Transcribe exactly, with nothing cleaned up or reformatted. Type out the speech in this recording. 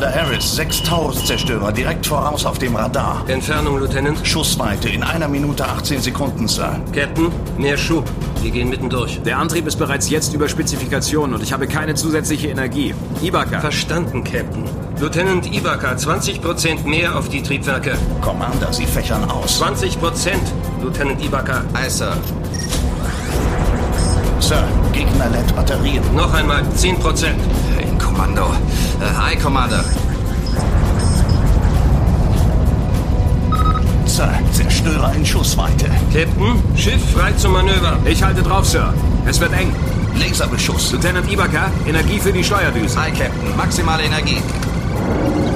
Commander Harris, sechs Taurus-Zerstörer direkt voraus auf dem Radar. Entfernung, Lieutenant? Schussweite in einer Minute achtzehn Sekunden, Sir. Captain, mehr Schub. Wir gehen mitten durch. Der Antrieb ist bereits jetzt über Spezifikation und ich habe keine zusätzliche Energie. Ibaka. Verstanden, Captain. Lieutenant Ibaka, zwanzig Prozent mehr auf die Triebwerke. Commander, Sie fächern aus. zwanzig Prozent, Lieutenant Ibaka. Aye, Sir. Sir, Gegner lädt Batterien. Noch einmal, zehn Prozent. In Kommando. Äh, Aye, Commander. Sir, Zerstörer in Schussweite. Captain, Schiff frei zum Manöver. Ich halte drauf, Sir. Es wird eng. Laserbeschuss. Lieutenant Ibaka, Energie für die Steuerdüse. Aye, Captain. Maximale Energie.